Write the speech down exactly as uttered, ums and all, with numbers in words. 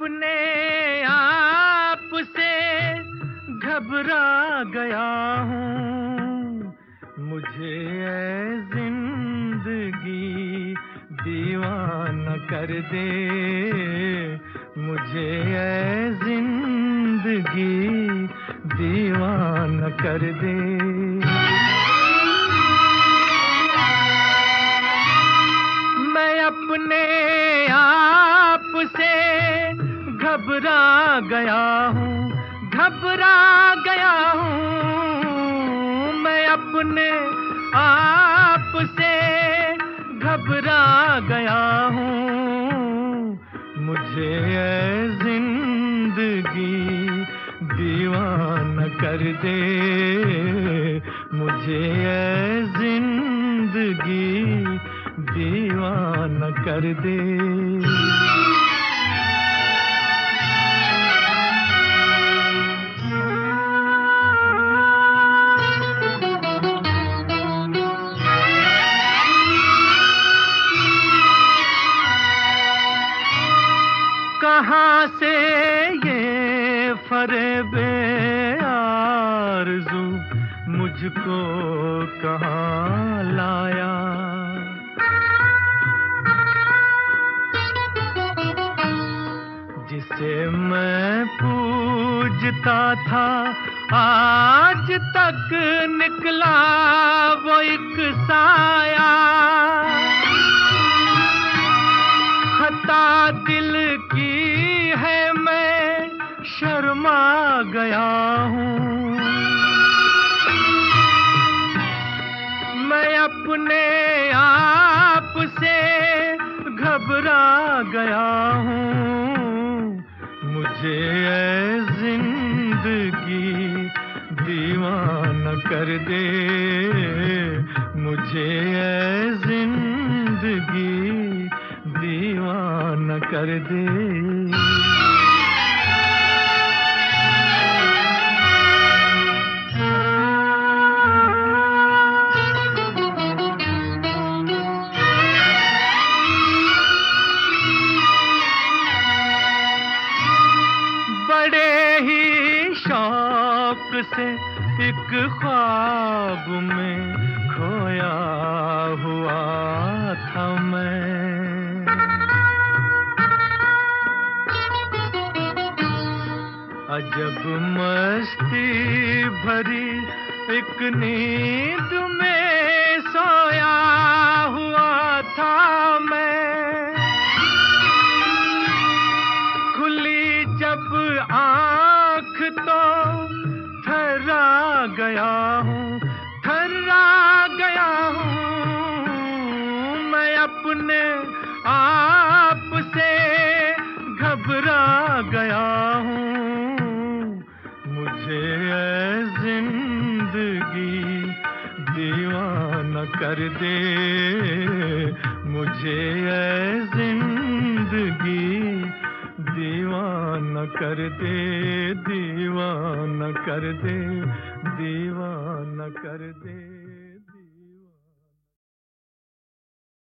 अपने आप से घबरा गया हूँ, मुझे ऐ जिंदगी दीवाना कर दे, मुझे ऐ जिंदगी दीवाना कर दे। मैं अपने आप से घबरा गया हूँ, घबरा गया हूँ। मैं अपने आप से घबरा गया हूँ, मुझे ऐ जिंदगी दीवाना कर दे, मुझे ऐ जिंदगी दीवाना कर दे। कहाँ से ये फरेबे आरज़ू मुझको कहाँ लाया, जिसे मैं पूजता था आज तक निकला वो एक साया। खता दिल की है मैं शर्मा गया हूँ, मैं अपने आप से घबरा गया हूँ, मुझे ऐ जिंदगी दीवाना कर दे, मुझे ऐ जिंदगी दीवाना कर दे। बड़े ही शौक से एक ख्वाब में खोया हुआ था मैं, अजब मस्ती भरी एक नींद में सोया हुआ था मैं। खुली जब आँख तो थर्रा गया हूँ, थर्रा गया हूँ। मैं अपने आप से घबरा गया हूँ, मुझे ऐ जिंदगी दीवाना कर दे, मुझे ऐ जिंदगी दीवाना कर दे, दीवाना कर दे, दीवाना कर दे।